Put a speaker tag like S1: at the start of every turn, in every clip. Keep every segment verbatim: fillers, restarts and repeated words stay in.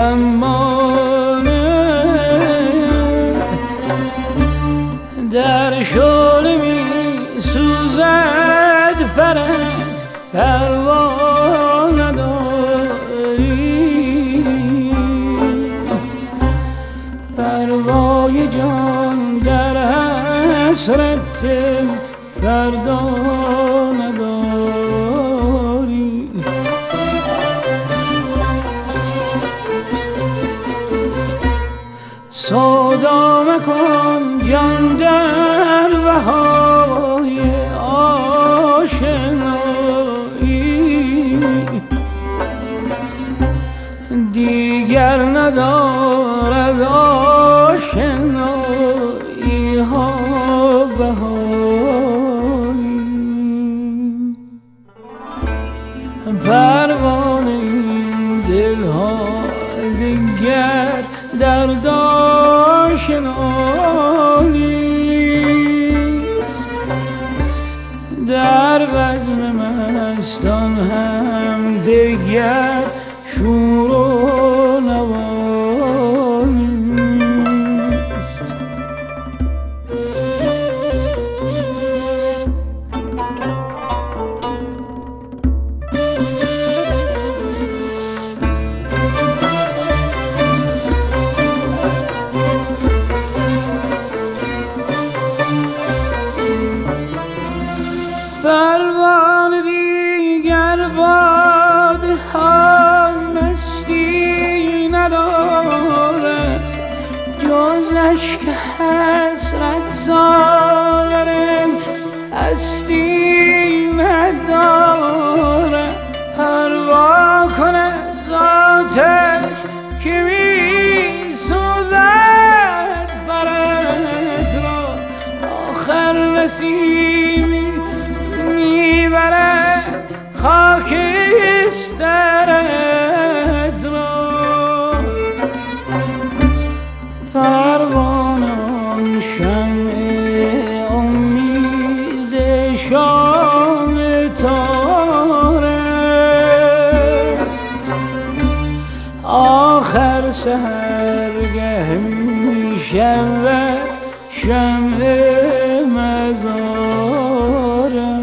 S1: زمانه در شعله می سوزد پرت پروا نداری پروای جان در حسرت فردا نداری سودا مکن جان در بهای آشنایی دیگر ندارد آشنایی ها بهایی پروانه این دل ها دیگر در داشنا نیست در بزم مستان هم دیگر شور و نوا نیست پروانه دیگر باد هم مستی نداره جز اشک حسرت ساغر هستی نداره پروا کند ذاتش که می سوزد برت را آخر نسیمی میبره خاکسترت را پروانه شمع امید شام تارت آخر سحرگه میشود شمع مزارت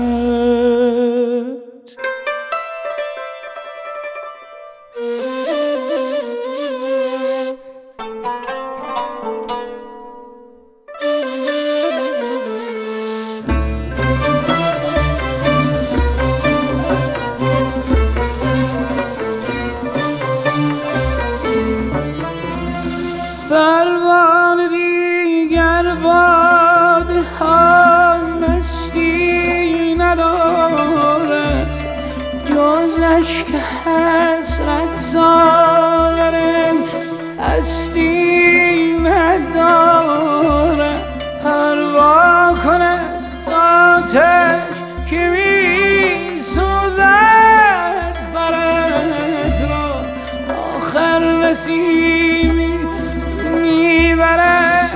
S1: پروانه دیگر باد هم مستی نداره جز اشک حسرت ساغر هستی نداره پروا کند آتش که می سوزد برت را آخر نسیمی میبره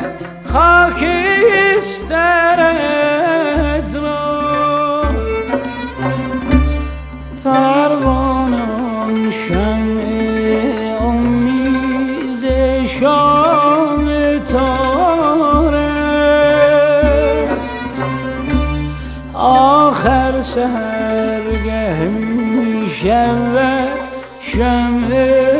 S1: خاکسترت را پروانه شمع امید شام تارت آخر سحرگه میشود شمع